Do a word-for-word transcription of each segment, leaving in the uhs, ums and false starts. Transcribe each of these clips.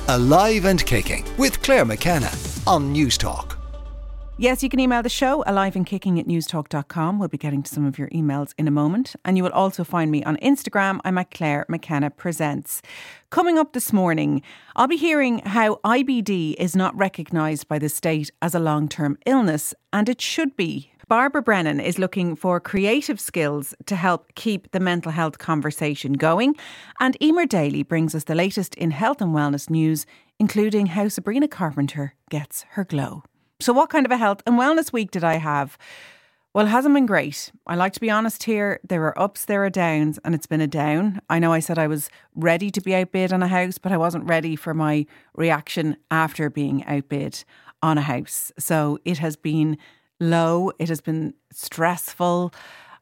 Alive and Kicking with Claire McKenna on Newstalk. Yes, you can email the show, alive and kicking at newstalk dot com. We'll be getting to some of your emails in a moment. And you will also find me on Instagram. I'm at Claire McKenna Presents. Coming up this morning, I'll be hearing how I B D is not recognised by the state as a long-term illness, and it should be. Barbara Brennan is looking for creative skills to help keep the mental health conversation going. And Emer Daly brings us the latest in health and wellness news, including how Sabrina Carpenter gets her glow. So what kind of a health and wellness week did I have? Well, it hasn't been great. I like to be honest here. There are ups, there are downs, and it's been a down. I know I said I was ready to be outbid on a house, but I wasn't ready for my reaction after being outbid on a house. So it has been low. It has been stressful.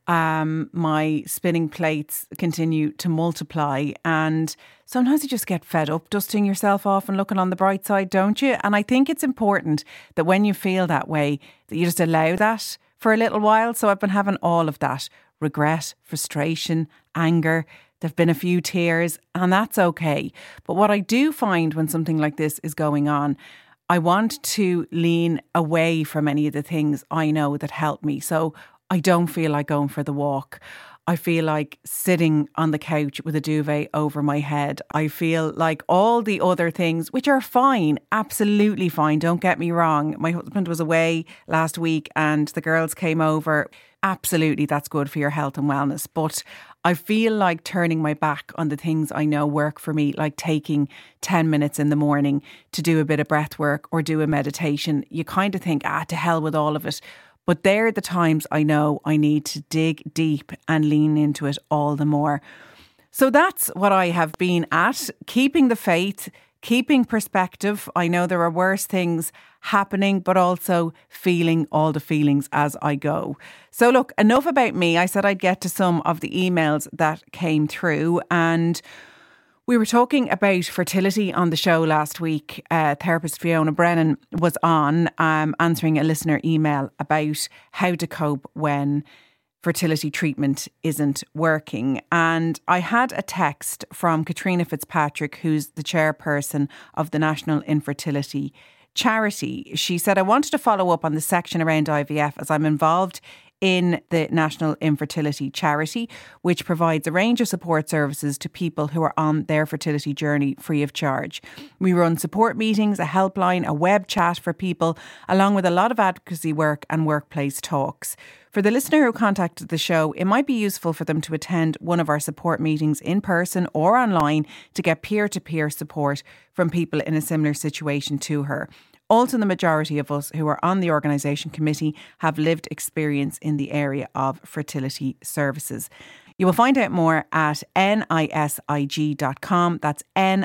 Um, my spinning plates continue to multiply, and sometimes you just get fed up dusting yourself off and looking on the bright side, don't you? And I think it's important that when you feel that way, that you just allow that for a little while. So I've been having all of that: regret, frustration, anger. There've been a few tears, and that's okay. But what I do find when something like this is going on, I want to lean away from any of the things I know that help me. So I don't feel like going for the walk. I feel like sitting on the couch with a duvet over my head. I feel like all the other things, which are fine, absolutely fine, don't get me wrong. My husband was away last week and the girls came over. Absolutely, that's good for your health and wellness. But I feel like turning my back on the things I know work for me, like taking ten minutes in the morning to do a bit of breath work or do a meditation. You kind of think, ah, to hell with all of it. But they're the times I know I need to dig deep and lean into it all the more. So that's what I have been at, keeping the faith, keeping perspective. I know there are worse things happening, but also feeling all the feelings as I go. So look, enough about me. I said I'd get to some of the emails that came through, and we were talking about fertility on the show last week. Uh, therapist Fiona Brennan was on um, answering a listener email about how to cope when fertility treatment isn't working. And I had a text from Katrina Fitzpatrick, who's the chairperson of the National Infertility Charity. She said, I wanted to follow up on the section around I V F as I'm involved in the National Infertility Charity, which provides a range of support services to people who are on their fertility journey free of charge. We run support meetings, a helpline, a web chat for people, along with a lot of advocacy work and workplace talks. For the listener who contacted the show, it might be useful for them to attend one of our support meetings in person or online to get peer-to-peer support from people in a similar situation to her. Also, the majority of us who are on the organisation committee have lived experience in the area of fertility services. You will find out more at nisig dot com. That's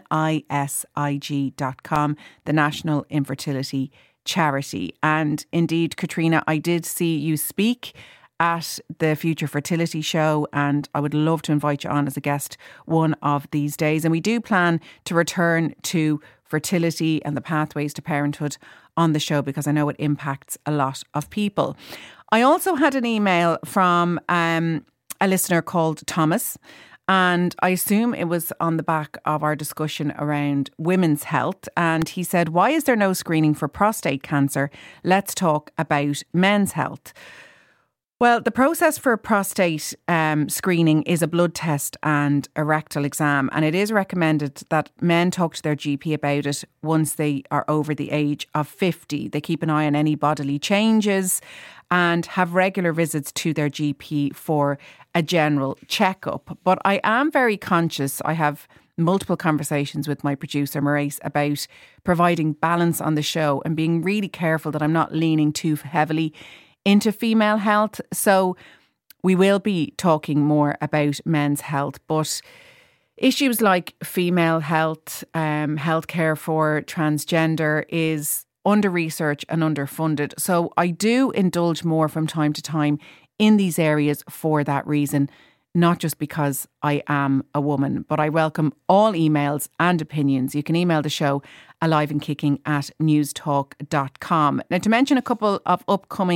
nisig dot com, the National Infertility Charity. And indeed, Katrina, I did see you speak at the Future Fertility Show, and I would love to invite you on as a guest one of these days. And we do plan to return to fertility and the pathways to parenthood on the show because I know it impacts a lot of people. I also had an email from um, a listener called Thomas, and I assume it was on the back of our discussion around women's health. And he said, why is there no screening for prostate cancer? Let's talk about men's health. Well, the process for prostate um, screening is a blood test and a rectal exam, and it is recommended that men talk to their G P about it once they are over the age of fifty. They keep an eye on any bodily changes and have regular visits to their G P for a general checkup. But I am very conscious. I have multiple conversations with my producer, Maurice, about providing balance on the show and being really careful that I'm not leaning too heavily into female health. So we will be talking more about men's health, but issues like female health, um, healthcare for transgender is under-researched and underfunded. So I do indulge more from time to time in these areas for that reason, not just because I am a woman, but I welcome all emails and opinions. You can email the show alive and kicking at newstalk dot com. Now, to mention a couple of upcoming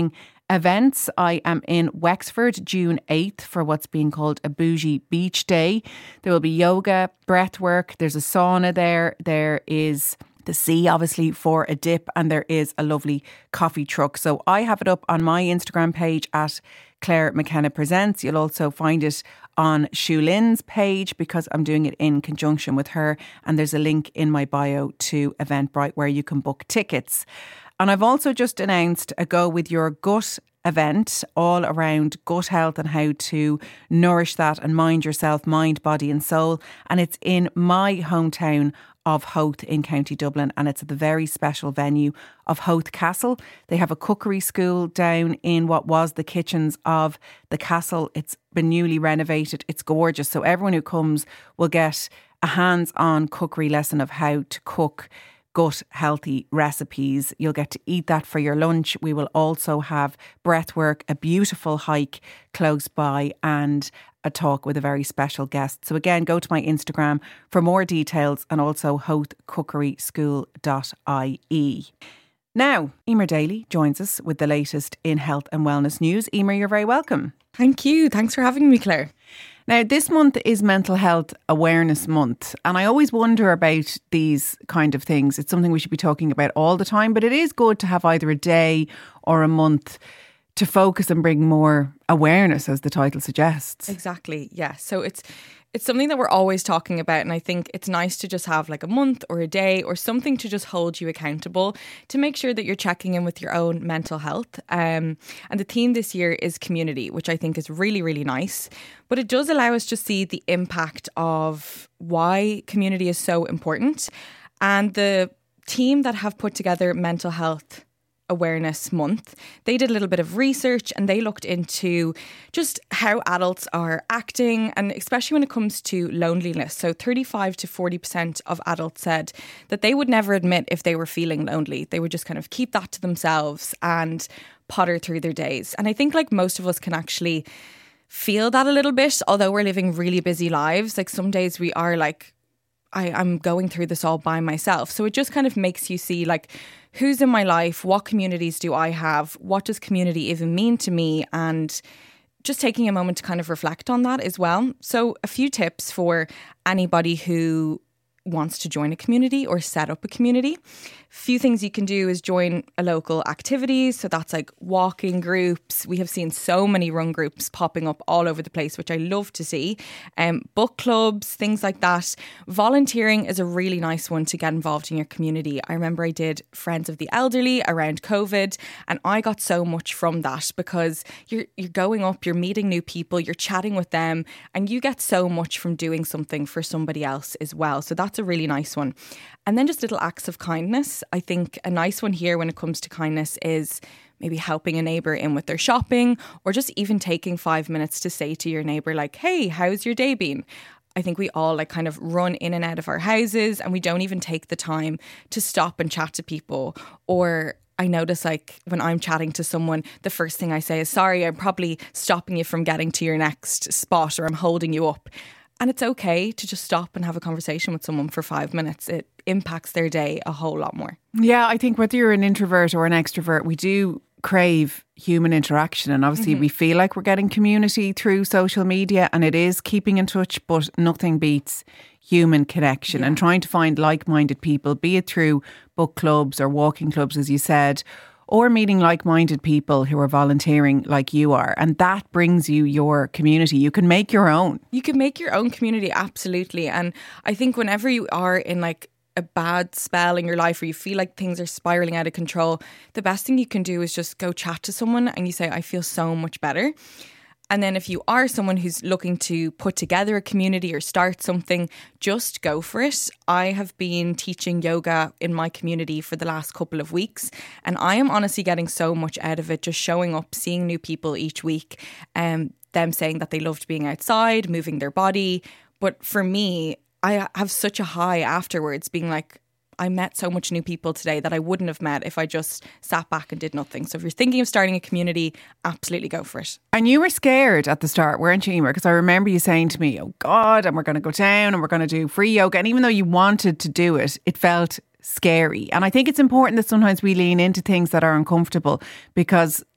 events. I am in Wexford June eighth for what's being called a bougie beach day. There will be yoga, breath work, there's a sauna there, there is the sea obviously for a dip, and there is a lovely coffee truck. So I have it up on my Instagram page at Claire McKenna Presents. You'll also find it on Shu Lin's page because I'm doing it in conjunction with her, and there's a link in my bio to Eventbrite where you can book tickets. And I've also just announced a Go With Your Gut event all around gut health and how to nourish that and mind yourself, mind, body and soul. And it's in my hometown of Howth in County Dublin, and it's at the very special venue of Howth Castle. They have a cookery school down in what was the kitchens of the castle. It's been newly renovated. It's gorgeous. So everyone who comes will get a hands-on cookery lesson of how to cook gut healthy recipes. You'll get to eat that for your lunch. We will also have breathwork, a beautiful hike close by, and a talk with a very special guest. So again, go to my Instagram for more details, and also howth cookery school dot I E. Now, Emer Daly joins us with the latest in health and wellness news. Emer, you're very welcome. Thank you. Thanks for having me, Claire. Now, this month is Mental Health Awareness Month, and I always wonder about these kind of things. It's something we should be talking about all the time, but it is good to have either a day or a month to focus and bring more awareness, as the title suggests. Exactly, yeah. So it's it's something that we're always talking about, and I think it's nice to just have like a month or a day or something to just hold you accountable to make sure that you're checking in with your own mental health. Um, and the theme this year is community, which I think is really, really nice. But it does allow us to see the impact of why community is so important. And the team that have put together Mental Health Awareness Month, they did a little bit of research and they looked into just how adults are acting, and especially when it comes to loneliness. So thirty-five to forty percent of adults said that they would never admit if they were feeling lonely. They would just kind of keep that to themselves and potter through their days. And I think like most of us can actually feel that a little bit, although we're living really busy lives. Like some days we are like, I, I'm going through this all by myself. So it just kind of makes you see like, who's in my life? What communities do I have? What does community even mean to me? And just taking a moment to kind of reflect on that as well. So a few tips for anybody who wants to join a community or set up a community. Few things you can do is join a local activities. So that's like walking groups. We have seen so many run groups popping up all over the place, which I love to see. Um, book clubs, things like that. Volunteering is a really nice one to get involved in your community. I remember I did Friends of the Elderly around COVID, and I got so much from that because you're you're going up, you're meeting new people, you're chatting with them, and you get so much from doing something for somebody else as well. So that's a really nice one. And then just little acts of kindness. I think a nice one here when it comes to kindness is maybe helping a neighbour in with their shopping, or just even taking five minutes to say to your neighbour like, hey, how's your day been? I think we all like kind of run in and out of our houses and we don't even take the time to stop and chat to people. Or I notice like when I'm chatting to someone, the first thing I say is, sorry, I'm probably stopping you from getting to your next spot, or I'm holding you up. And it's okay to just stop and have a conversation with someone for five minutes. It impacts their day a whole lot more. Yeah, I think whether you're an introvert or an extrovert, we do crave human interaction. And obviously mm-hmm. we feel like we're getting community through social media, and it is keeping in touch, but nothing beats human connection yeah. and trying to find like-minded people, be it through book clubs or walking clubs, as you said, or meeting like-minded people who are volunteering like you are. And that brings you your community. You can make your own. You can make your own community, absolutely. And I think whenever you are in like a bad spell in your life, or you feel like things are spiraling out of control, the best thing you can do is just go chat to someone and you say, I feel so much better. And then if you are someone who's looking to put together a community or start something, just go for it. I have been teaching yoga in my community for the last couple of weeks, and I am honestly getting so much out of it, just showing up, seeing new people each week, and um, them saying that they loved being outside, moving their body. But for me, I have such a high afterwards, being like, I met so much new people today that I wouldn't have met if I just sat back and did nothing. So if you're thinking of starting a community, absolutely go for it. And you were scared at the start, weren't you, Emer? Because I remember you saying to me, oh God, and we're going to go down and we're going to do free yoga. And even though you wanted to do it, it felt scary. And I think it's important that sometimes we lean into things that are uncomfortable, because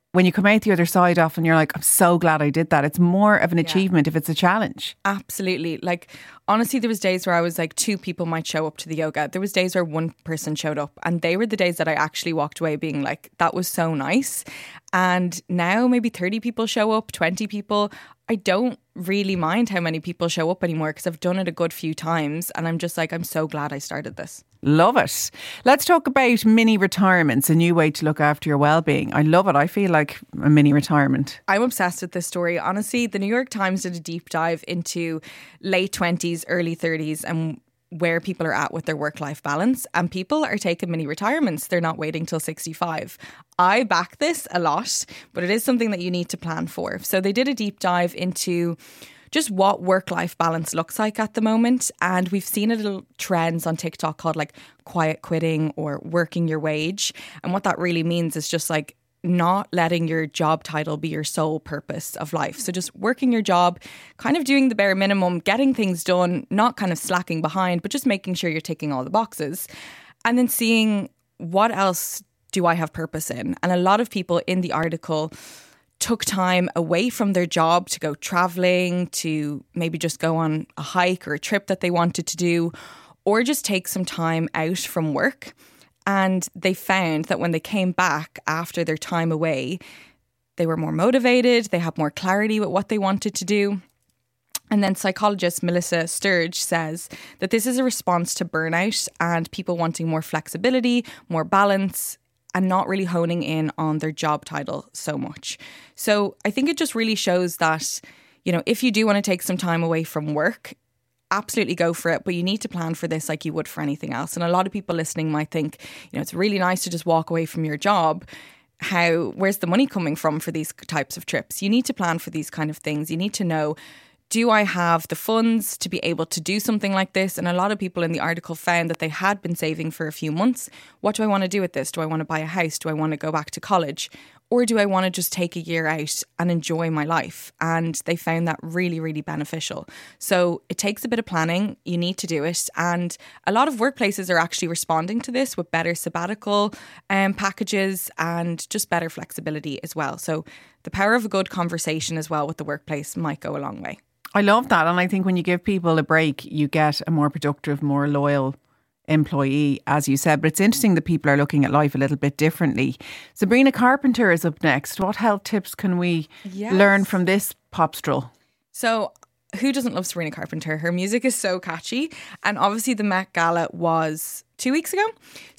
when you come out the other side often you're like, I'm so glad I did that. It's more of an Yeah. achievement if it's a challenge. Absolutely. Like, honestly, there was days where I was like, two people might show up to the yoga. There was days where one person showed up, and they were the days that I actually walked away being like, that was so nice. And now maybe thirty people show up, twenty people. I don't really mind how many people show up anymore because I've done it a good few times, and I'm just like, I'm so glad I started this. Love it. Let's talk about mini retirements, a new way to look after your well-being. I love it. I feel like a mini retirement. I'm obsessed with this story. Honestly, the New York Times did a deep dive into late twenties, early thirties and where people are at with their work-life balance, and people are taking mini retirements. They're not waiting till sixty-five. I back this a lot, but it is something that you need to plan for. So they did a deep dive into just what work-life balance looks like at the moment. And we've seen a little trends on TikTok called like quiet quitting or working your wage. And what that really means is just like not letting your job title be your sole purpose of life. So just working your job, kind of doing the bare minimum, getting things done, not kind of slacking behind, but just making sure you're ticking all the boxes. And then seeing what else do I have purpose in? And a lot of people in the article took time away from their job to go traveling, to maybe just go on a hike or a trip that they wanted to do, or just take some time out from work. And they found that when they came back after their time away, they were more motivated, they had more clarity with what they wanted to do. And then psychologist Melissa Sturge says that this is a response to burnout and people wanting more flexibility, more balance, and not really honing in on their job title so much. So I think it just really shows that, you know, if you do want to take some time away from work, absolutely go for it. But you need to plan for this like you would for anything else. And a lot of people listening might think, you know, it's really nice to just walk away from your job. How, where's the money coming from for these types of trips? You need to plan for these kind of things. You need to know, do I have the funds to be able to do something like this? And a lot of people in the article found that they had been saving for a few months. What do I want to do with this? Do I want to buy a house? Do I want to go back to college? Or do I want to just take a year out and enjoy my life? And they found that really, really beneficial. So it takes a bit of planning. You need to do it. And a lot of workplaces are actually responding to this with better sabbatical um, packages and just better flexibility as well. So the power of a good conversation as well with the workplace might go a long way. I love that. And I think when you give people a break, you get a more productive, more loyal employee, as you said. But it's interesting that people are looking at life a little bit differently. Sabrina Carpenter is up next. What health tips can we yes. learn from this popstrel? So who doesn't love Sabrina Carpenter? Her music is so catchy. And obviously the Met Gala was two weeks ago.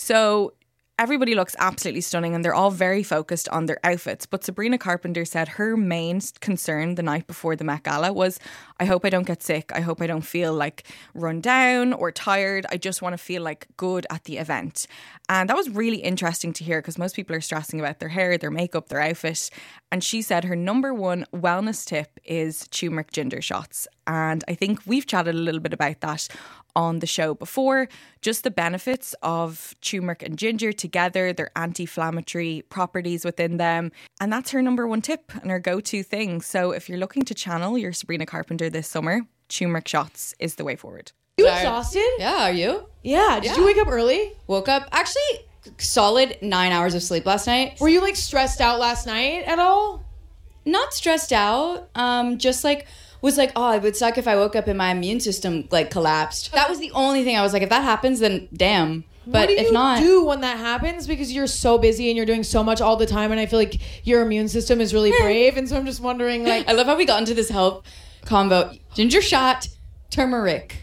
So everybody looks absolutely stunning and they're all very focused on their outfits. But Sabrina Carpenter said her main concern the night before the Met Gala was, I hope I don't get sick. I hope I don't feel like run down or tired. I just want to feel like good at the event. And that was really interesting to hear because most people are stressing about their hair, their makeup, their outfit. And she said her number one wellness tip is turmeric ginger shots. And I think we've chatted a little bit about that on the show before, just the benefits of turmeric and ginger together, their anti-inflammatory properties within them. And that's her number one tip and her go-to thing. So if you're looking to channel your Sabrina Carpenter this summer, turmeric shots is the way forward. You exhausted? Yeah, are you? Yeah. Did yeah. you wake up early? Woke up, actually, solid nine hours of sleep last night. Were you like stressed out last night at all? Not stressed out. Um, just like... was like, oh, it would suck if I woke up and my immune system like collapsed. That was the only thing I was like, if that happens, then damn. But what do if you not, do when that happens? Because you're so busy and you're doing so much all the time, and I feel like your immune system is really brave. And so I'm just wondering, like, I love how we got into this health combo: ginger shot, turmeric.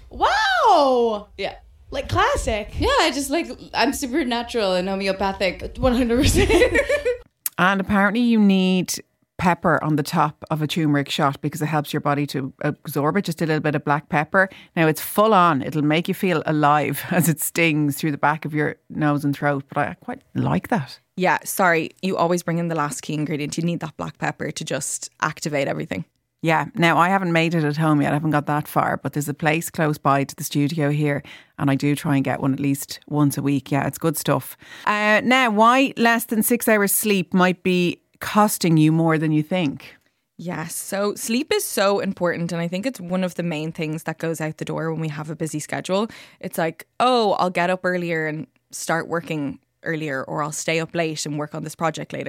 Wow. Yeah. Like classic. Yeah, I just like I'm super natural and homeopathic. one hundred percent. And apparently, you need pepper on the top of a turmeric shot because it helps your body to absorb it. Just a little bit of black pepper. Now it's full on. It'll make you feel alive as it stings through the back of your nose and throat. But I quite like that. Yeah, sorry. You always bring in the last key ingredient. You need that black pepper to just activate everything. Yeah. Now, I haven't made it at home yet. I haven't got that far. But there's a place close by to the studio here. And I do try and get one at least once a week. Yeah, it's good stuff. Uh, now, why less than six hours sleep might be costing you more than you think? Yes, so sleep is so important, and I think it's one of the main things that goes out the door when we have a busy schedule. It's like, oh, I'll get up earlier and start working earlier, or I'll stay up late and work on this project later.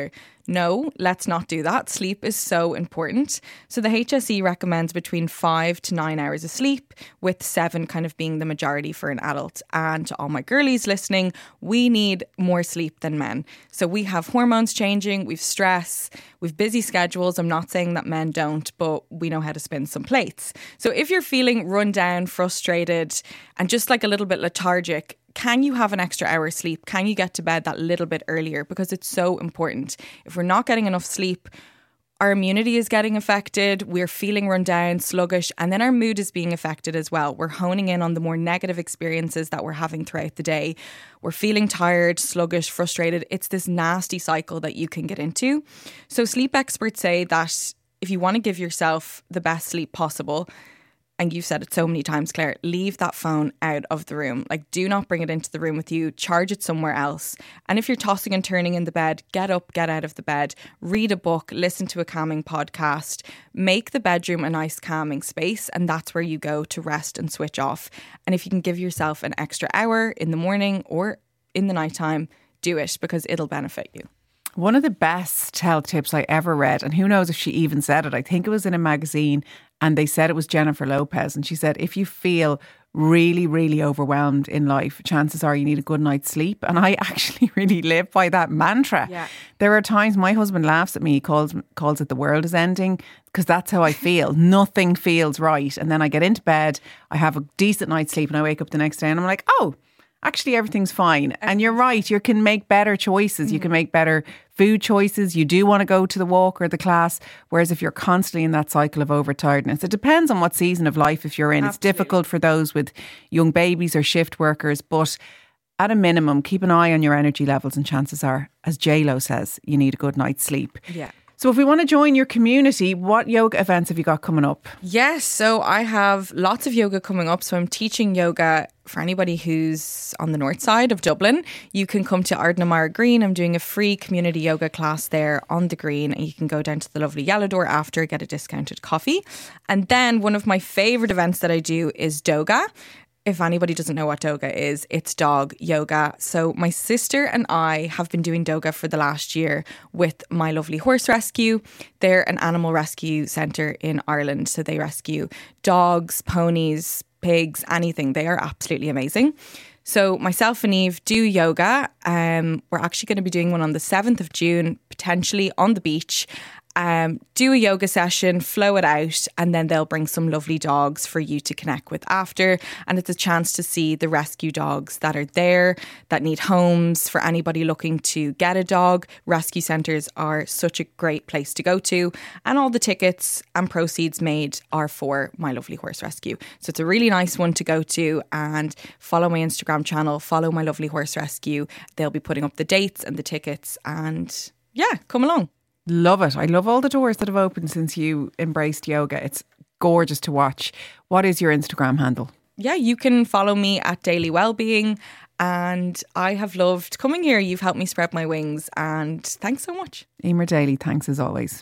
No, let's not do that. Sleep is so important. So the H S E recommends between five to nine hours of sleep, with seven kind of being the majority for an adult. And to all my girlies listening, we need more sleep than men. So we have hormones changing, we've stress, we've busy schedules. I'm not saying that men don't, but we know how to spin some plates. So if you're feeling run down, frustrated, and just like a little bit lethargic, can you have an extra hour sleep? Can you get to bed that little bit earlier? Because it's so important. If we're not getting enough sleep, our immunity is getting affected, we're feeling run down, sluggish, and then our mood is being affected as well. We're honing in on the more negative experiences that we're having throughout the day. We're feeling tired, sluggish, frustrated. It's this nasty cycle that you can get into. So sleep experts say that if you want to give yourself the best sleep possible, and you've said it so many times, Claire, leave that phone out of the room. Like, do not bring it into the room with you. Charge it somewhere else. And if you're tossing and turning in the bed, get up, get out of the bed, read a book, listen to a calming podcast, make the bedroom a nice calming space. And that's where you go to rest and switch off. And if you can give yourself an extra hour in the morning or in the nighttime, do it, because it'll benefit you. One of the best health tips I ever read, and who knows if she even said it, I think it was in a magazine, and they said it was Jennifer Lopez, and she said, if you feel really, really overwhelmed in life, chances are you need a good night's sleep. And I actually really live by that mantra. Yeah. There are times my husband laughs at me, he calls, calls it the world is ending, because that's how I feel. Nothing feels right. And then I get into bed, I have a decent night's sleep, and I wake up the next day and I'm like, oh, actually everything's fine. And you're right, you can make better choices. You can make better food choices. You do want to go to the walk or the class. Whereas if you're constantly in that cycle of overtiredness, it depends on what season of life if you're in. Absolutely. It's difficult for those with young babies or shift workers, but at a minimum, keep an eye on your energy levels, and chances are, as J-Lo says, you need a good night's sleep. Yeah. So if we want to join your community, what yoga events have you got coming up? Yes, so I have lots of yoga coming up. So I'm teaching yoga for anybody who's on the north side of Dublin. You can come to Ardnamara Green. I'm doing a free community yoga class there on the green, and you can go down to the lovely Yellow Door after, get a discounted coffee. And then one of my favourite events that I do is Doga. If anybody doesn't know what Doga is, it's dog yoga. So my sister and I have been doing Doga for the last year with My Lovely Horse Rescue. They're an animal rescue centre in Ireland. So they rescue dogs, ponies, pigs, anything. They are absolutely amazing. So myself and Eve do yoga. Um, we're actually going to be doing one on the seventh of June, potentially on the beach. Um, do a yoga session, flow it out, and then they'll bring some lovely dogs for you to connect with after. And it's a chance to see the rescue dogs that are there, that need homes. For anybody looking to get a dog, rescue centres are such a great place to go to. And all the tickets and proceeds made are for My Lovely Horse Rescue. So it's a really nice one to go to. And follow my Instagram channel, follow My Lovely Horse Rescue. They'll be putting up the dates and the tickets. And yeah, come along. Love it. I love all the doors that have opened since you embraced yoga. It's gorgeous to watch. What is your Instagram handle? Yeah, you can follow me at Daily Wellbeing, and I have loved coming here. You've helped me spread my wings, and thanks so much. Emer Daly, thanks as always.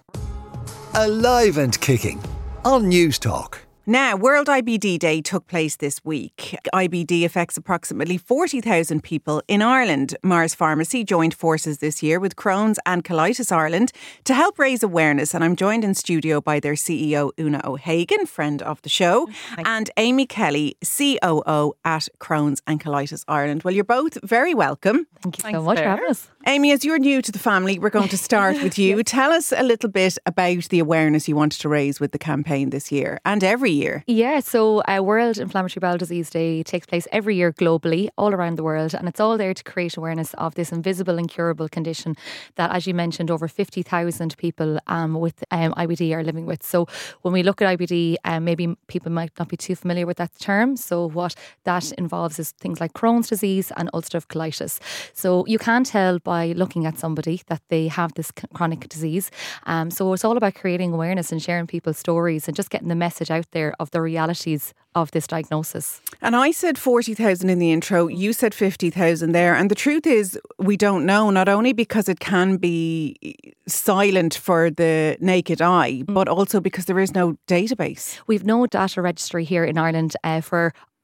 Alive and kicking on News Talk. Now, World I B D Day took place this week. I B D affects approximately forty thousand people in Ireland. Mars Pharmacy joined forces this year with Crohn's and Colitis Ireland to help raise awareness. And I'm joined in studio by their C E O, Una O'Hagan, friend of the show, and Amy Kelly, C O O at Crohn's and Colitis Ireland. Well, you're both very welcome. Thank you Thanks so much for having us. Amy, as you're new to the family, we're going to start with you. Tell us a little bit about the awareness you wanted to raise with the campaign this year and every year. Yeah, so uh, World Inflammatory Bowel Disease Day takes place every year globally, all around the world, and it's all there to create awareness of this invisible, incurable condition that, as you mentioned, over fifty thousand people um, with um, I B D are living with. So when we look at I B D, um, maybe people might not be too familiar with that term. So what that involves is things like Crohn's disease and ulcerative colitis. So you can tell by looking at somebody that they have this chronic disease. Um, so it's all about creating awareness and sharing people's stories and just getting the message out there of the realities of this diagnosis. And I said forty thousand in the intro, you said fifty thousand there. And the truth is, we don't know, not only because it can be silent for the naked eye, mm. but also because there is no database. We've no data registry here in Ireland uh, for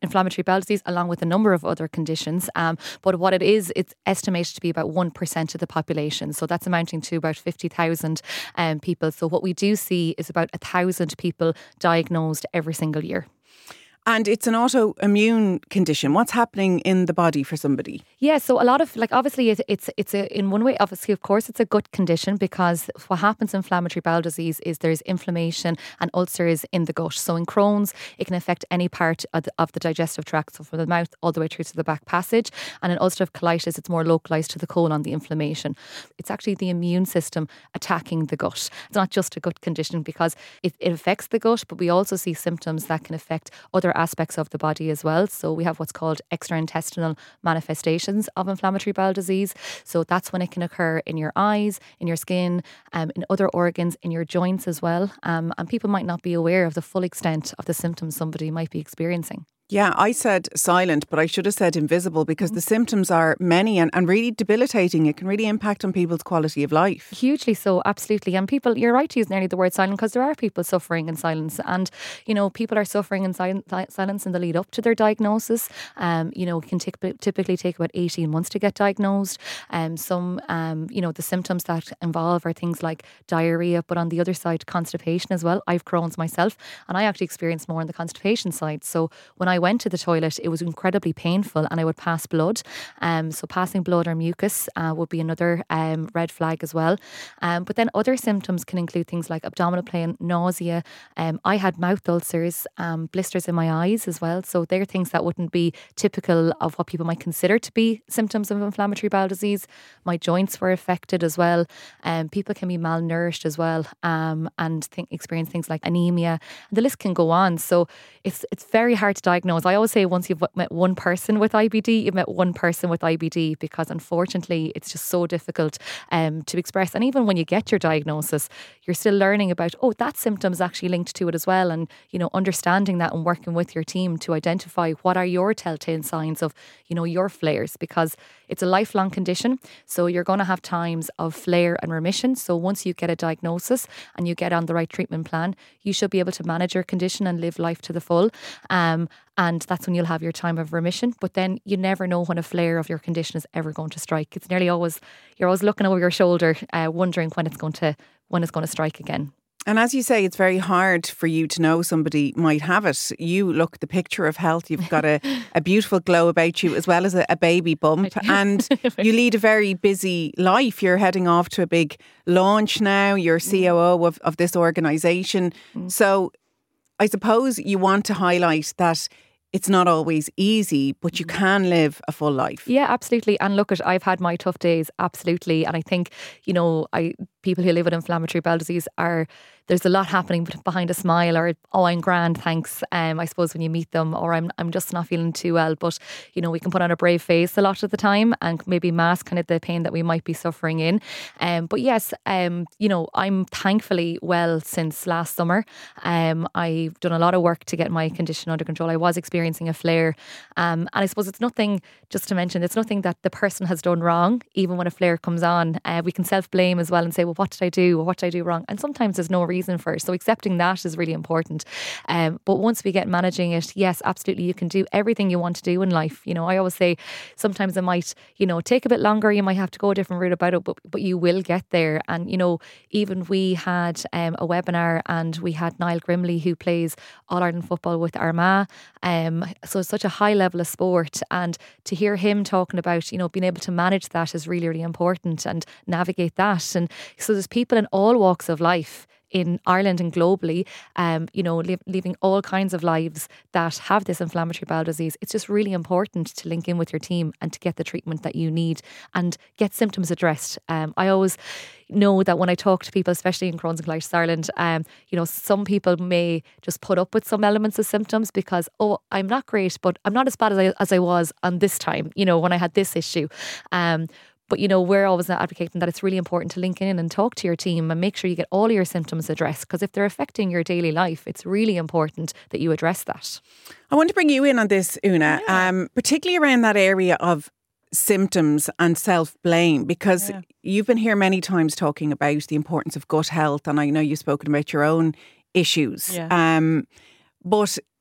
inflammatory bowel disease, along with a number of other conditions. Um, but what it is, it's estimated to be about one percent of the population. So that's amounting to about fifty thousand um, people. So what we do see is about one thousand people diagnosed every single year. And it's an autoimmune condition. What's happening in the body for somebody? Yeah, so a lot of, like, obviously it, it's it's a, in one way, obviously, of course, it's a gut condition, because what happens in inflammatory bowel disease is there's inflammation and ulcers in the gut. So in Crohn's, it can affect any part of the, of the digestive tract, so from the mouth all the way through to the back passage. And in ulcerative colitis, it's more localised to the colon, the inflammation. It's actually the immune system attacking the gut. It's not just a gut condition, because it, it affects the gut, but we also see symptoms that can affect other aspects of the body as well. So we have what's called extraintestinal manifestations of inflammatory bowel disease. So that's when it can occur in your eyes, in your skin, um, in other organs, in your joints as well. Um, and people might not be aware of the full extent of the symptoms somebody might be experiencing. Yeah, I said silent, but I should have said invisible, because the symptoms are many and, and really debilitating. It can really impact on people's quality of life. Hugely so, absolutely. And people, you're right to use nearly the word silent, because there are people suffering in silence. And, you know, people are suffering in sil- silence in the lead up to their diagnosis. Um, you know, it can take, typically take about eighteen months to get diagnosed. Um, some, um, you know, the symptoms that involve are things like diarrhea, but on the other side, constipation as well. I've Crohn's myself, and I actually experienced more on the constipation side. So when I went to the toilet, it was incredibly painful, and I would pass blood. Um, so passing blood or mucus uh, would be another um, red flag as well. Um, but then other symptoms can include things like abdominal pain, nausea. Um, I had mouth ulcers, um, blisters in my eyes as well. So they're things that wouldn't be typical of what people might consider to be symptoms of inflammatory bowel disease. My joints were affected as well. Um, people can be malnourished as well, um, and think, experience things like anemia. And the list can go on. So it's it's very hard to diagnose. I always say once you've met one person with I B D, you've met one person with I B D, because unfortunately it's just so difficult um, to express. And even when you get your diagnosis, you're still learning about, oh, that symptom is actually linked to it as well. And, you know, understanding that and working with your team to identify what are your telltale signs of, you know, your flares, because it's a lifelong condition. So you're going to have times of flare and remission. So once you get a diagnosis and you get on the right treatment plan, you should be able to manage your condition and live life to the full. Um, And that's when you'll have your time of remission. But then you never know when a flare of your condition is ever going to strike. It's nearly always, you're always looking over your shoulder, uh, wondering when it's going to when it's going to strike again. And as you say, it's very hard for you to know somebody might have it. You look the picture of health. You've got a, a beautiful glow about you, as well as a, a baby bump. And you lead a very busy life. You're heading off to a big launch now. You're C O O of, of this organisation. Mm. So I suppose you want to highlight that it's not always easy, but you can live a full life. Yeah, absolutely. And look, at I've had my tough days, absolutely. And I think, you know, I people who live with inflammatory bowel disease are, there's a lot happening behind a smile, or, oh, I'm grand, thanks. Um, I suppose when you meet them, or I'm I'm just not feeling too well. But, you know, we can put on a brave face a lot of the time and maybe mask kind of the pain that we might be suffering in. Um, but yes, um, you know, I'm thankfully well since last summer. Um, I've done a lot of work to get my condition under control. I was experiencing a flare. Um, and I suppose it's nothing, just to mention, it's nothing that the person has done wrong. Even when a flare comes on, uh, we can self-blame as well and say, well, what did I do? Or what did I do wrong? And sometimes there's no reason for it. So accepting that is really important. Um, but once we get managing it, yes, absolutely, you can do everything you want to do in life. You know, I always say sometimes it might, you know, take a bit longer. You might have to go a different route about it, but, but you will get there. And, you know, even we had um, a webinar, and we had Niall Grimley, who plays All Ireland football with Armagh. Um, so it's such a high level of sport, and to hear him talking about, you know, being able to manage that is really, really important, and navigate that. And so there's people in all walks of life in Ireland and globally, um, you know, li- living all kinds of lives that have this inflammatory bowel disease. It's just really important to link in with your team and to get the treatment that you need and get symptoms addressed. Um, I always know that when I talk to people, especially in Crohn's and colitis Ireland, um, you know, some people may just put up with some elements of symptoms because, oh, I'm not great, but I'm not as bad as I, as I was on this time, you know, when I had this issue. Um, But, you know, we're always advocating that it's really important to link in and talk to your team and make sure you get all your symptoms addressed, because if they're affecting your daily life, it's really important that you address that. I want to bring you in on this, Una, yeah. um, particularly around that area of symptoms and self-blame, because yeah. you've been here many times talking about the importance of gut health, and I know you've spoken about your own issues. Yeah. Um, but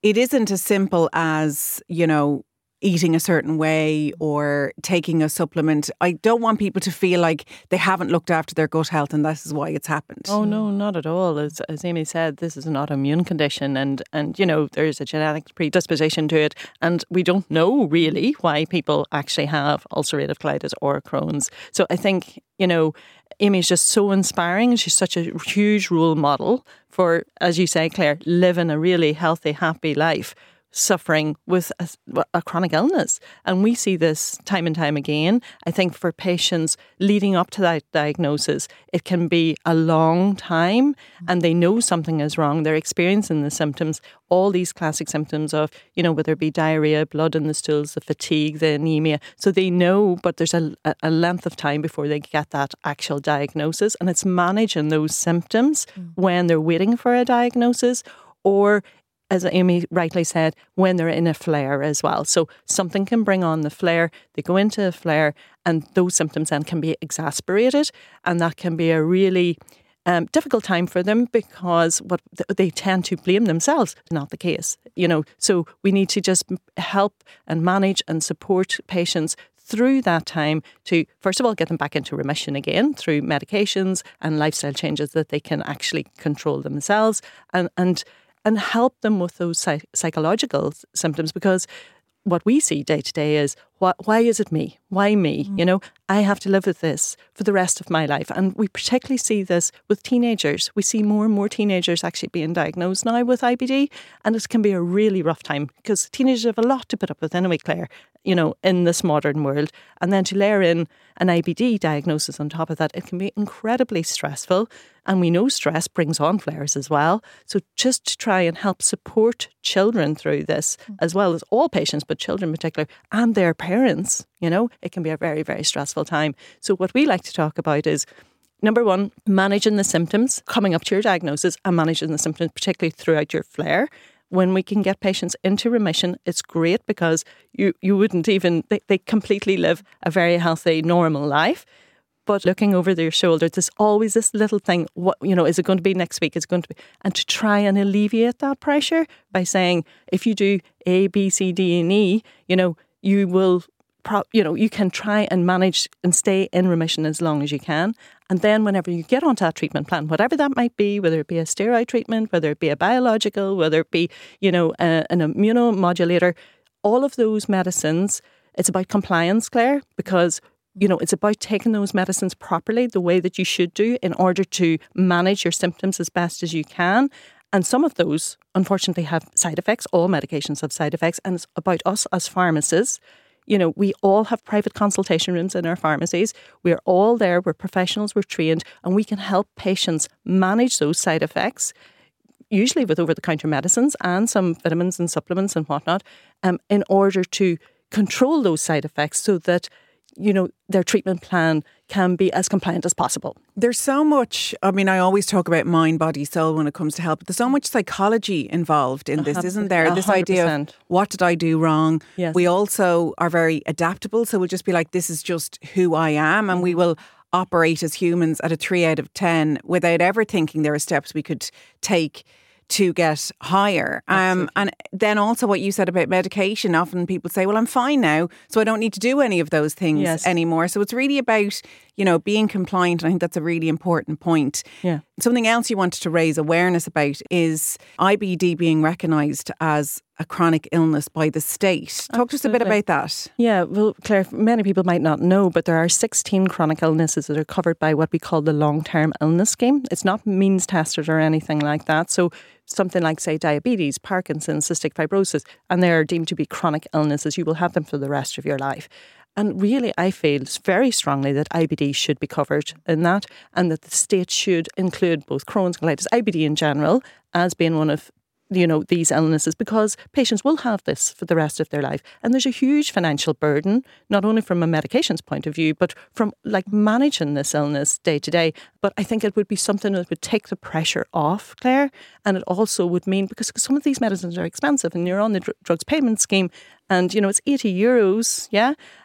it isn't as simple as, you know, eating a certain way or taking a supplement. I don't want people to feel like they haven't looked after their gut health and this is why it's happened. Oh, no, not at all. As, as Amy said, this is an autoimmune condition and, and, you know, there's a genetic predisposition to it. And we don't know really why people actually have ulcerative colitis or Crohn's. So I think, you know, Amy's just so inspiring. She's such a huge role model for, as you say, Claire, living a really healthy, happy life, suffering with a, a chronic illness. And we see this time and time again. I think for patients leading up to that diagnosis, it can be a long time and they know something is wrong. They're experiencing the symptoms, all these classic symptoms of, you know, whether it be diarrhea, blood in the stools, the fatigue, the anemia. So they know, but there's a, a length of time before they get that actual diagnosis. And it's managing those symptoms mm. when they're waiting for a diagnosis, or as Amy rightly said, when they're in a flare as well. So something can bring on the flare, they go into a flare, and those symptoms then can be exasperated, and that can be a really um, difficult time for them because what they tend to blame themselves. Not the case, you know. So we need to just help and manage and support patients through that time to, first of all, get them back into remission again through medications and lifestyle changes that they can actually control themselves, and and and help them with those psych- psychological symptoms, because what we see day to day is, why, why is it me? Why me? Mm. You know, I have to live with this for the rest of my life. And we particularly see this with teenagers. We see more and more teenagers actually being diagnosed now with I B D, and it can be a really rough time because teenagers have a lot to put up with anyway, Claire, you know, in this modern world. And then to layer in an I B D diagnosis on top of that, it can be incredibly stressful. And we know stress brings on flares as well. So just to try and help support children through this, as well as all patients, but children in particular, and their parents, you know, it can be a very, very stressful time. So what we like to talk about is, number one, managing the symptoms, coming up to your diagnosis and managing the symptoms, particularly throughout your flare. When we can get patients into remission, it's great because you, you wouldn't even, they, they completely live a very healthy, normal life. But looking over their shoulder, there's always this little thing, what, you know, is it going to be next week? Is it going to be? And to try and alleviate that pressure by saying, if you do A, B, C, D, and E, you know, you will, pro- you know, you can try and manage and stay in remission as long as you can. And then whenever you get onto that treatment plan, whatever that might be, whether it be a steroid treatment, whether it be a biological, whether it be, you know, a, an immunomodulator, all of those medicines, it's about compliance, Claire, because you know, it's about taking those medicines properly, the way that you should do, in order to manage your symptoms as best as you can. And some of those, unfortunately, have side effects. All medications have side effects. And it's about us as pharmacists. You know, we all have private consultation rooms in our pharmacies. We're all there. We're professionals. We're trained. And we can help patients manage those side effects, usually with over-the-counter medicines and some vitamins and supplements and whatnot, um, in order to control those side effects so that, you know, their treatment plan can be as compliant as possible. There's so much, I mean, I always talk about mind, body, soul when it comes to health, but there's so much psychology involved in this, isn't there? This one hundred percent. idea of, what did I do wrong? Yes. We also are very adaptable, so we'll just be like, this is just who I am, and we will operate as humans at a three out of ten without ever thinking there are steps we could take to get higher. Um, and then also what you said about medication, often people say, well, I'm fine now, so I don't need to do any of those things yes. anymore. So it's really about, you know, being compliant. And I think that's a really important point. Yeah. Something else you wanted to raise awareness about is I B D being recognised as a chronic illness by the state. Talk to us a bit about that. Yeah, well, Claire, many people might not know, but there are sixteen chronic illnesses that are covered by what we call the long-term illness scheme. It's not means tested or anything like that. So something like, say, diabetes, Parkinson's, cystic fibrosis, and they are deemed to be chronic illnesses. You will have them for the rest of your life. And really, I feel very strongly that I B D should be covered in that, and that the state should include both Crohn's, colitis, I B D in general, as being one of, you know, these illnesses, because patients will have this for the rest of their life. And there's a huge financial burden, not only from a medications point of view, but from like managing this illness day to day. But I think it would be something that would take the pressure off, Claire. And it also would mean, because some of these medicines are expensive and you're on the dr- drugs payment scheme and, you know, it's eighty euros, yeah?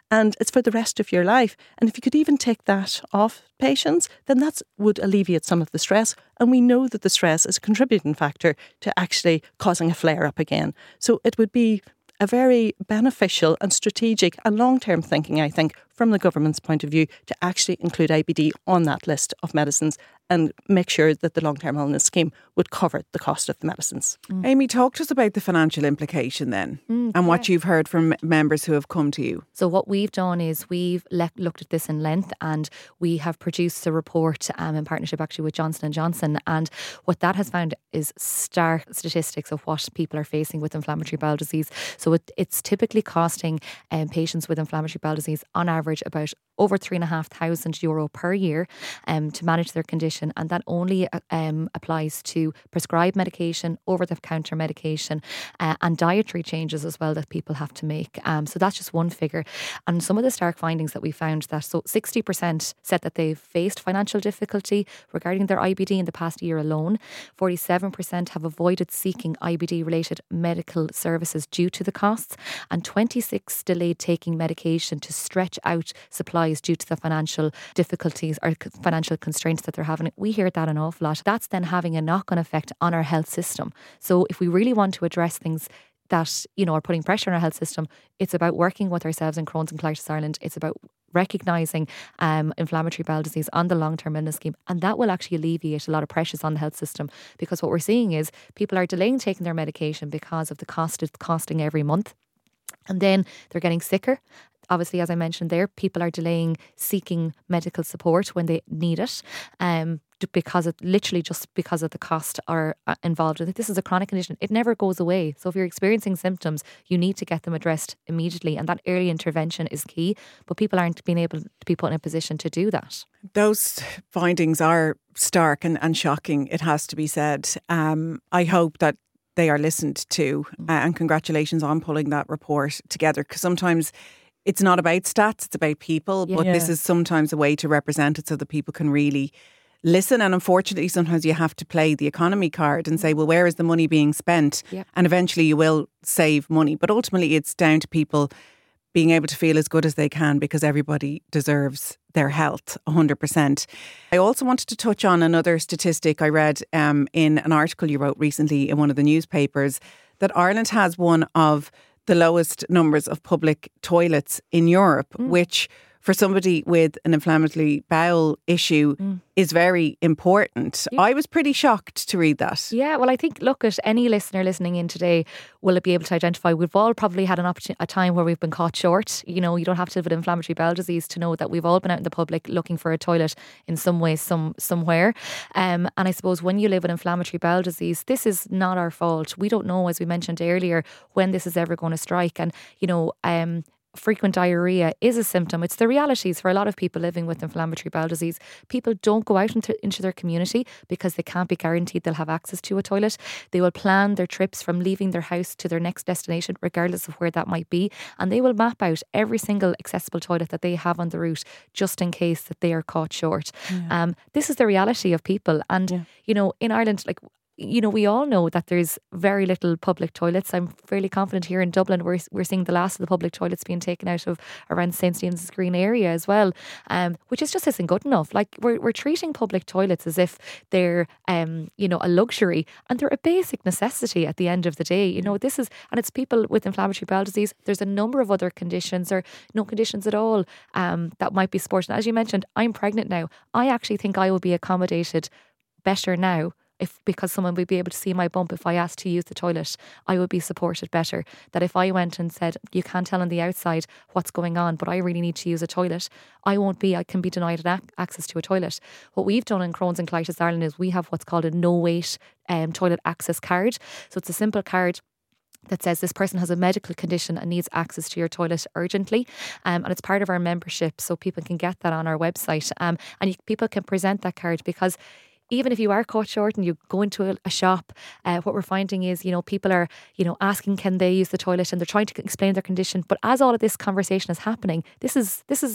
and it's for the rest of your life. And if you could even take that off patients, then that would alleviate some of the stress. And we know that the stress is a contributing factor to actually causing a flare-up again. So it would be a very beneficial and strategic and long-term thinking, I think, from the government's point of view, to actually include I B D on that list of medicines and make sure that the long-term illness scheme would cover the cost of the medicines. Mm. Amy, talk to us about the financial implication then mm, and what yeah. you've heard from members who have come to you. So what we've done is we've le- looked at this in length, and we have produced a report um, in partnership actually with Johnson and Johnson, and what that has found is stark statistics of what people are facing with inflammatory bowel disease. So it, it's typically costing um, patients with inflammatory bowel disease on average about over three and a half thousand euro per year um, to manage their condition, and that only um, applies to prescribed medication, over-the-counter medication, uh, and dietary changes as well that people have to make. Um, so that's just one figure. And some of the stark findings that we found, that so sixty percent said that they've faced financial difficulty regarding their I B D in the past year alone. forty-seven percent have avoided seeking I B D-related medical services due to the costs, and twenty-six delayed taking medication to stretch out supplies due to the financial difficulties or financial constraints that they're having. We hear that an awful lot. That's then having a knock-on effect on our health system. So if we really want to address things that, you know, are putting pressure on our health system, it's about working with ourselves in Crohn's and Colitis Ireland. It's about recognising um, inflammatory bowel disease on the long-term illness scheme, and that will actually alleviate a lot of pressures on the health system, because what we're seeing is people are delaying taking their medication because of the cost it's costing every month, and then they're getting sicker. Obviously, as I mentioned there, people are delaying seeking medical support when they need it, um, because of literally just because of the cost are involved with it. This is a chronic condition. It never goes away. So if you're experiencing symptoms, you need to get them addressed immediately, and that early intervention is key. But people aren't being able to be put in a position to do that. Those findings are stark and, and shocking, it has to be said. Um, I hope that they are listened to, uh, and congratulations on pulling that report together, because sometimes it's not about stats, it's about people, Yeah. but Yeah. this is sometimes a way to represent it so that people can really listen. And unfortunately, sometimes you have to play the economy card and say, well, where is the money being spent? Yeah. And eventually you will save money. But ultimately, it's down to people being able to feel as good as they can, because everybody deserves their health one hundred percent. I also wanted to touch on another statistic I read um, in an article you wrote recently in one of the newspapers, that Ireland has one of the lowest numbers of public toilets in Europe, mm. which for somebody with an inflammatory bowel issue mm. is very important. Yeah. I was pretty shocked to read that. Yeah, well, I think, look, at any listener listening in today will be able to identify. We've all probably had an opportunity, a time where we've been caught short. You know, you don't have to live with inflammatory bowel disease to know that we've all been out in the public looking for a toilet in some way, some somewhere. Um, and I suppose when you live with inflammatory bowel disease, this is not our fault. We don't know, as we mentioned earlier, when this is ever going to strike. And, you know, um, frequent diarrhea is a symptom. It's the realities for a lot of people living with inflammatory bowel disease. People don't go out into, into their community because they can't be guaranteed they'll have access to a toilet. They will plan their trips from leaving their house to their next destination, regardless of where that might be. And they will map out every single accessible toilet that they have on the route, just in case that they are caught short. Yeah. Um, this is the reality of people. And, yeah. you know, in Ireland, like, you know, we all know that there's very little public toilets. I'm fairly confident here in Dublin we're we're seeing the last of the public toilets being taken out of around Saint Stephen's Green area as well, um, which is just isn't good enough. Like, we're we're treating public toilets as if they're um, you know, a luxury, and they're a basic necessity at the end of the day. You know, this is, and it's people with inflammatory bowel disease. There's a number of other conditions, or no conditions at all, um, that might be supported. As you mentioned, I'm pregnant now. I actually think I will be accommodated better now, if because someone would be able to see my bump if I asked to use the toilet. I would be supported better. That if I went and said, you can't tell on the outside what's going on, but I really need to use a toilet, I won't be, I can be denied an ac- access to a toilet. What we've done in Crohn's and Colitis Ireland is we have what's called a no-wait um, toilet access card. So it's a simple card that says this person has a medical condition and needs access to your toilet urgently, um, and it's part of our membership, so people can get that on our website, um, and you, people can present that card, because even if you are caught short and you go into a, a shop, uh, what we're finding is, you know, people are, you know, asking can they use the toilet, and they're trying to explain their condition. But as all of this conversation is happening, this is this is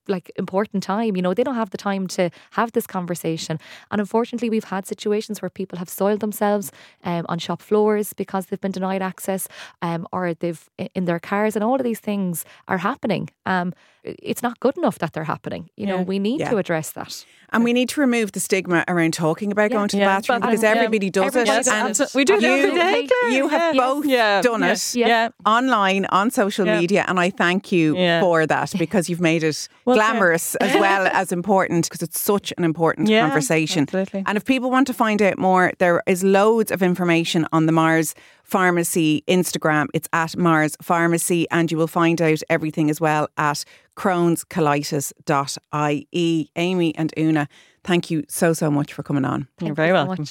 like important time. You know, they don't have the time to have this conversation. And unfortunately, we've had situations where people have soiled themselves um, on shop floors because they've been denied access, um, or they've in their cars, and all of these things are happening. Um, it's not good enough that they're happening. You know, Yeah. we need Yeah. to address that. And we need to remove the stigma around talking about Yeah. going to the Yeah. bathroom, But- because yeah. everybody does Everybody it. does And it. We do it you, every day, Claire. you have Yeah. both Yeah. done Yeah. it Yeah. online, on social Yeah. media, and I thank you Yeah. for that, because you've made it Well, glamorous as well as important, because it's such an important Yeah, conversation. absolutely. And if people want to find out more, there is loads of information on the Mars Pharmacy Instagram. It's at Mars Pharmacy, and you will find out everything as well at crohns colitis dot I E. Amy and Una, thank you so, so much for coming on. You're Thank very you so welcome. much.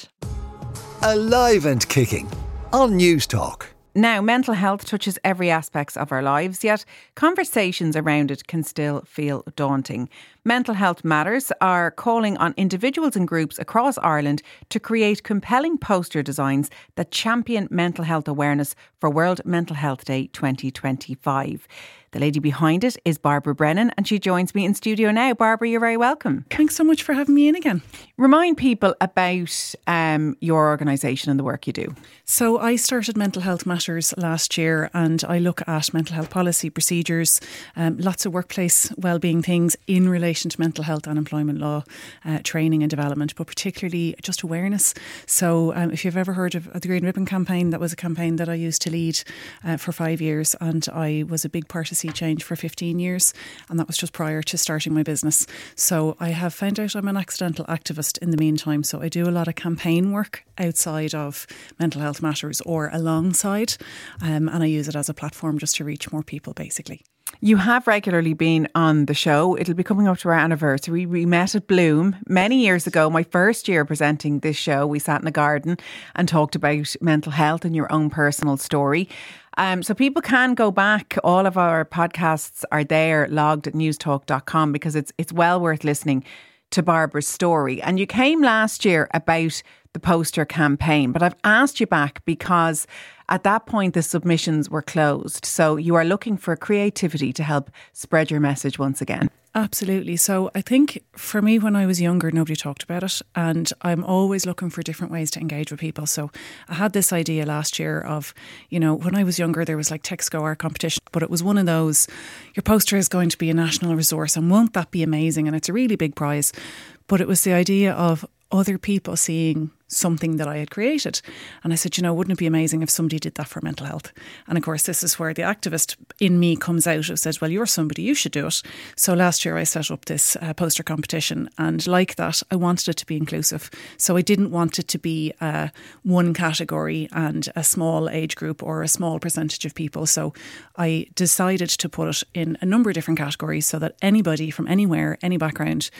Alive and Kicking on News Talk. Now, mental health touches every aspect of our lives, yet conversations around it can still feel daunting. Mental Health Matters are calling on individuals and groups across Ireland to create compelling poster designs that champion mental health awareness for World Mental Health Day twenty twenty-five. The lady behind it is Barbara Brennan, and she joins me in studio now. Barbara, you're very welcome. Thanks so much for having me in again. Remind people about um, your organisation and the work you do. So I started Mental Health Matters last year, and I look at mental health policy, procedures, um, lots of workplace wellbeing things in relation to mental health and employment law, uh, training and development, but particularly just awareness. So um, if you've ever heard of the Green Ribbon campaign, that was a campaign that I used to lead uh, for five years, and I was a big part of Sea Change for fifteen years, and that was just prior to starting my business. So I have found out I'm an accidental activist in the meantime, so I do a lot of campaign work outside of Mental Health Matters or alongside, um, and I use it as a platform just to reach more people, basically. You have regularly been on the show. It'll be coming up to our anniversary. We met at Bloom many years ago, my first year presenting this show. We sat in a garden and talked about mental health and your own personal story. Um, so people can go back. All of our podcasts are there, logged at newstalk dot com, because it's it's well worth listening to Barbara's story. And you came last year about the poster campaign, but I've asked you back because at that point the submissions were closed. So you are looking for creativity to help spread your message once again. Absolutely. So I think for me, when I was younger, nobody talked about it, and I'm always looking for different ways to engage with people. So I had this idea last year of, you know, when I was younger, there was like Texco art competition, but it was one of those, your poster is going to be a national resource, and won't that be amazing? And it's a really big prize. But it was the idea of other people seeing something that I had created. And I said, you know, wouldn't it be amazing if somebody did that for mental health? And of course, this is where the activist in me comes out and says, well, you're somebody, you should do it. So last year I set up this uh, poster competition, and like that, I wanted it to be inclusive. So I didn't want it to be uh, one category and a small age group or a small percentage of people. So I decided to put it in a number of different categories so that anybody from anywhere, any background,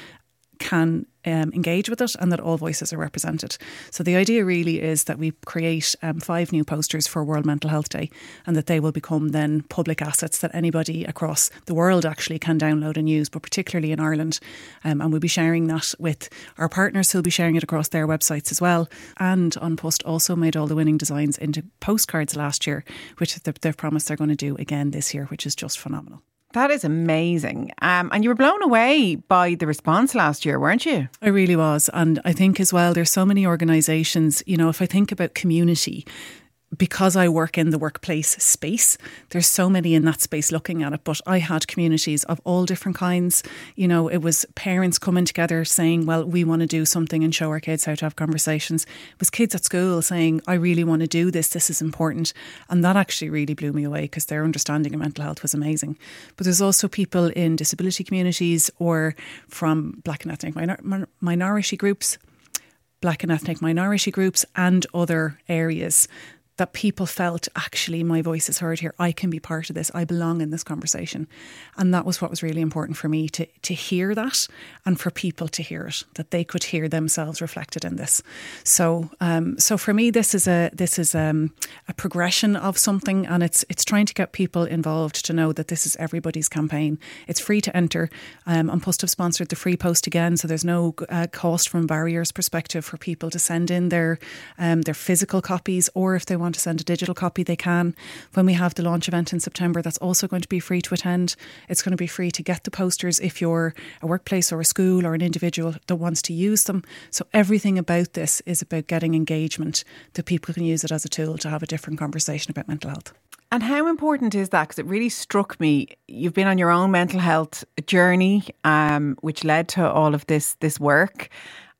can um, engage with it, and that all voices are represented. So the idea really is that we create um, five new posters for World Mental Health Day, and that they will become then public assets that anybody across the world actually can download and use, but particularly in Ireland. Um, and we'll be sharing that with our partners who'll be sharing it across their websites as well. And An Post also made all the winning designs into postcards last year, which they've promised they're going to do again this year, which is just phenomenal. That is amazing. Um, and you were blown away by the response last year, weren't you? I really was. And I think as well, there's so many organisations, you know, if I think about community, because I work in the workplace space, there's so many in that space looking at it. But I had communities of all different kinds. You know, it was parents coming together saying, well, we want to do something and show our kids how to have conversations. It was kids at school saying, I really want to do this. This is important. And that actually really blew me away, because their understanding of mental health was amazing. But there's also people in disability communities or from black and ethnic minor- minority groups, black and ethnic minority groups and other areas that people felt, actually, my voice is heard here. I can be part of this. I belong in this conversation. And that was what was really important for me, to to hear that, and for people to hear it, that they could hear themselves reflected in this. So um, so for me, this is a this is um, a progression of something, and it's it's trying to get people involved to know that this is everybody's campaign. It's free to enter. Um, An Post have sponsored the free post again, so there's no uh, cost from barriers perspective for people to send in their um, their physical copies, or if they want want to send a digital copy, they can. When we have the launch event in September, that's also going to be free to attend. It's going to be free to get the posters if you're a workplace or a school or an individual that wants to use them. So everything about this is about getting engagement, that people can use it as a tool to have a different conversation about mental health. And how important is that? Because it really struck me. You've been on your own mental health journey, um, which led to all of this this work.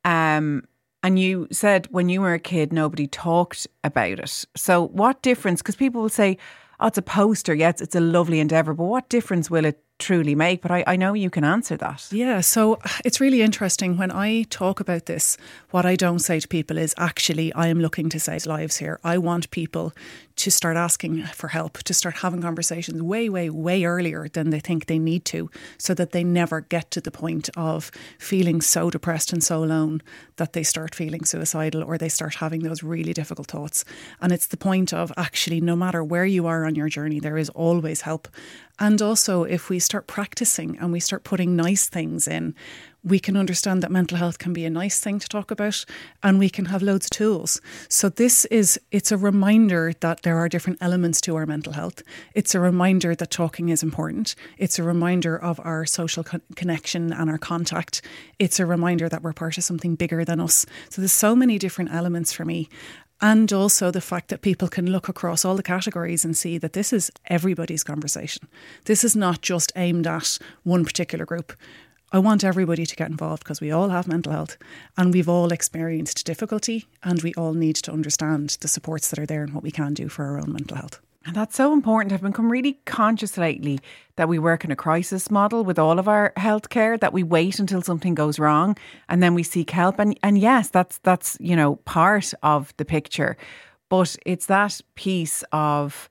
Um, and you said when you were a kid, nobody talked about it. So what difference? Because people will say, oh, it's a poster. Yes, it's a lovely endeavour. But what difference will it truly make? But I, I know you can answer that. Yeah, so it's really interesting. When I talk about this, what I don't say to people is actually I am looking to save lives here. I want people to start asking for help, to start having conversations way, way, way earlier than they think they need to, so that they never get to the point of feeling so depressed and so alone that they start feeling suicidal or they start having those really difficult thoughts. And it's the point of actually, no matter where you are on your journey, there is always help. And also, if we start practicing and we start putting nice things in, we can understand that mental health can be a nice thing to talk about, and we can have loads of tools. So this is, it's a reminder that there are different elements to our mental health. It's a reminder that talking is important. It's a reminder of our social con- connection and our contact. It's a reminder that we're part of something bigger than us. So there's so many different elements for me. And also the fact that people can look across all the categories and see that this is everybody's conversation. This is not just aimed at one particular group. I want everybody to get involved because we all have mental health and we've all experienced difficulty, and we all need to understand the supports that are there and what we can do for our own mental health. And that's so important. I've become really conscious lately that we work in a crisis model with all of our healthcare, that we wait until something goes wrong and then we seek help. And and yes, that's that's, you know, part of the picture. But it's that piece of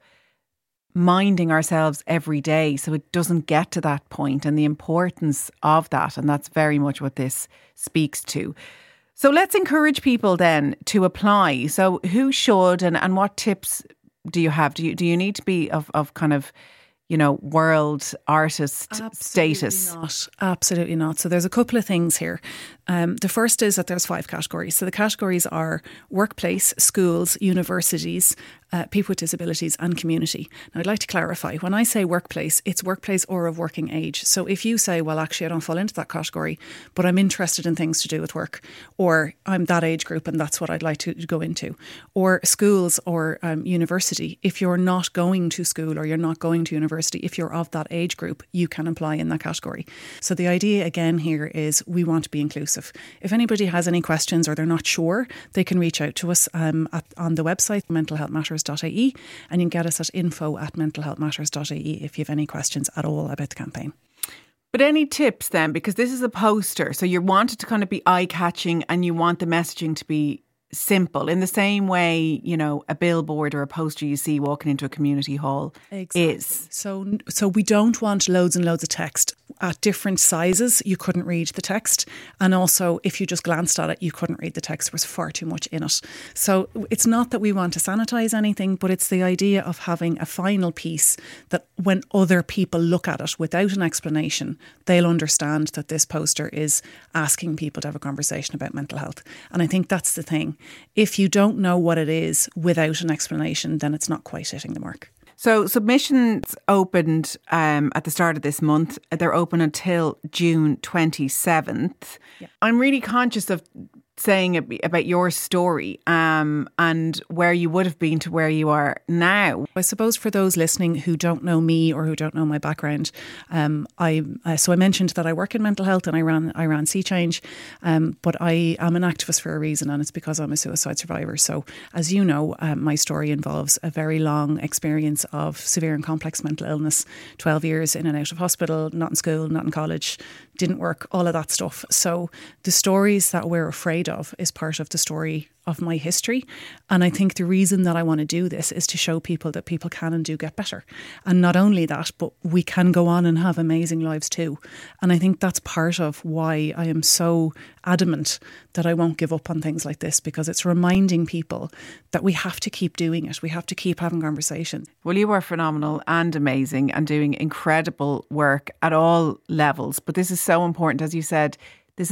minding ourselves every day so it doesn't get to that point, and the importance of that. And that's very much what this speaks to. So let's encourage people then to apply. So who should, and, and what tips do you have? Do you do you need to be of, of kind of, you know, world artist Absolutely status? Not. Absolutely not. So there's a couple of things here. Um, the first is that there's five categories. So the categories are workplace, schools, universities, uh, people with disabilities and community. Now I'd like to clarify, when I say workplace, it's workplace or of working age. So if you say, well, actually I don't fall into that category, but I'm interested in things to do with work, or I'm that age group and that's what I'd like to go into, or schools or um, university, if you're not going to school or you're not going to university, if you're of that age group, you can apply in that category. So the idea again here is we want to be inclusive. If anybody has any questions or they're not sure, they can reach out to us um, at, on the website mental health matters dot I E, and you can get us at info at mental health matters dot I E if you have any questions at all about the campaign. But any tips then, because this is a poster, so you want it to kind of be eye-catching and you want the messaging to be simple, in the same way, you know, a billboard or a poster you see walking into a community hall exactly. is. So, so we don't want loads and loads of text. At different sizes, you couldn't read the text. And also, if you just glanced at it, you couldn't read the text. There was far too much in it. So it's not that we want to sanitize anything, but it's the idea of having a final piece that when other people look at it without an explanation, they'll understand that this poster is asking people to have a conversation about mental health. And I think that's the thing. If you don't know what it is without an explanation, then it's not quite hitting the mark. So submissions opened um, at the start of this month. They're open until June twenty-seventh. Yeah. I'm really conscious of saying about your story um, and where you would have been to where you are now. I suppose for those listening who don't know me or who don't know my background, um, I uh, so I mentioned that I work in mental health and I ran I ran Sea Change, um, but I am an activist for a reason, and it's because I'm a suicide survivor. So as you know, um, my story involves a very long experience of severe and complex mental illness, twelve years in and out of hospital, not in school, not in college, didn't work, all of that stuff. So the stories that we're afraid of is part of the story of my history. And I think the reason that I want to do this is to show people that people can and do get better. And not only that, but we can go on and have amazing lives too. And I think that's part of why I am so adamant that I won't give up on things like this, because it's reminding people that we have to keep doing it. We have to keep having conversations. Well, you are phenomenal and amazing and doing incredible work at all levels. But this is so important. As you said, this is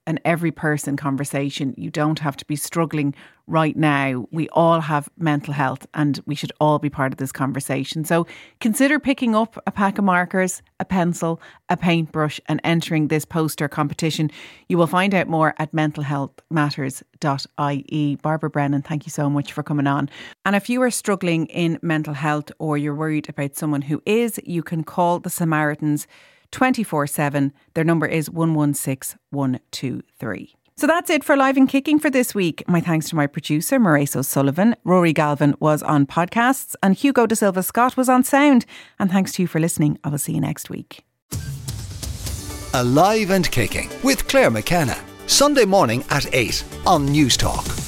an every person conversation. You don't have to be struggling right now. We all have mental health and we should all be part of this conversation. So consider picking up a pack of markers, a pencil, a paintbrush and entering this poster competition. You will find out more at mental health matters dot I E. Barbara Brennan, thank you so much for coming on. And if you are struggling in mental health or you're worried about someone who is, you can call the Samaritans twenty-four seven. Their number is one one six one two three. So that's it for Live and Kicking for this week. My thanks to my producer, Maurice O'Sullivan. Rory Galvin was on podcasts and Hugo De Silva Scott was on sound. And thanks to you for listening. I will see you next week. Alive and Kicking with Claire McKenna. Sunday morning at eight on News Talk.